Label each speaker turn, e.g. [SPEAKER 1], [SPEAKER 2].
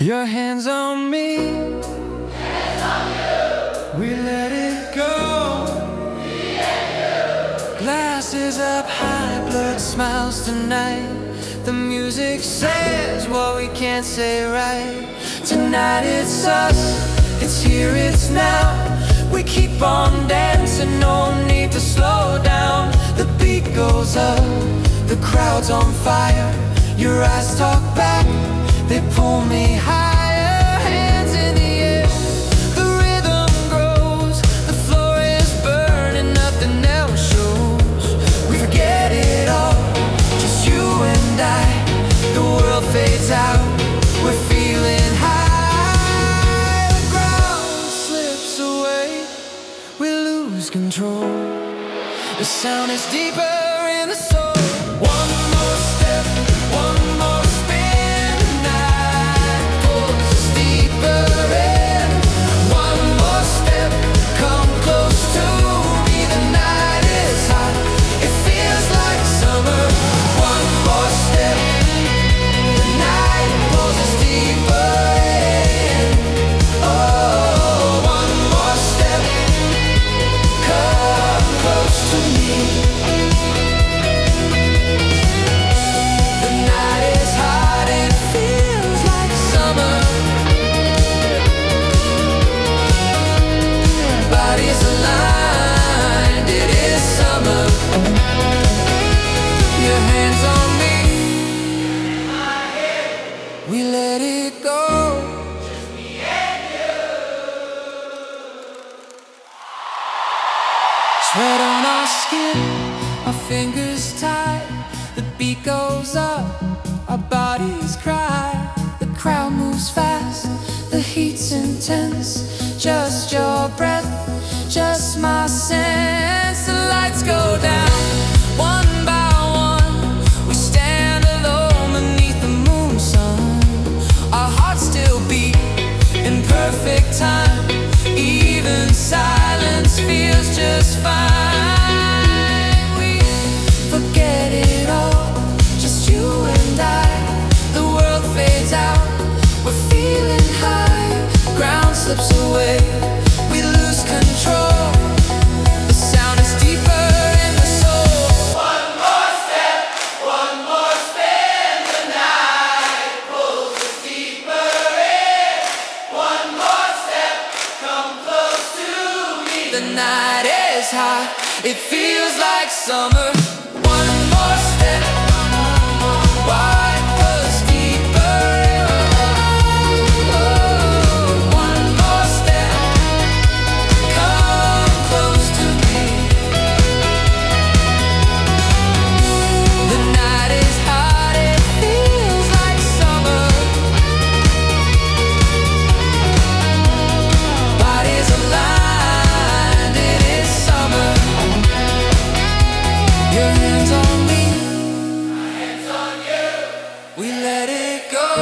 [SPEAKER 1] Your hands on me, we let it go. Glasses up high, blood smiles tonight. The music says what we can't say right. Tonight it's us, it's here, it's now. We keep on dancing, no need to slow down. The beat goes up, the crowd's on fire. Your eyes talk back, they pull me higher. Hands in the air, the rhythm grows. The floor is burning, nothing else shows. We forget it all, just you and I. The world fades out, we're feeling high. The ground slips away, we lose control. The sound is deeper in the soul. One more step, one more spin. The night pulls us deeper in. One more step, come close to me. The night is hot, it feels like summer. One more step, the night pulls us deeper in. Oh, one more step, come close to me. We let it go. Just me and you. Sweat on our skin, our fingers tied. The beat goes up, our bodies cry. The crowd moves fast, the heat's intense. Just your breath, just my sense. The lights go down, one by one. We stand alone beneath the moon sun. Our hearts still beat in perfect time. Even silence feels just fine. We forget it all, just you and I. The world fades out, we're feeling high. Ground slips away, we lose control. The sound is deeper in the soul. One more step, one more spin. The night pulls us deeper in. One more step, come close to me. The night is hot, it feels like summer. One more step, why pull us deeper in? Oh, one more step, come close to me. The night is hot, it feels like summer. Bodies aligned, it is summer. Your hands on me, my hands on you. We let it go.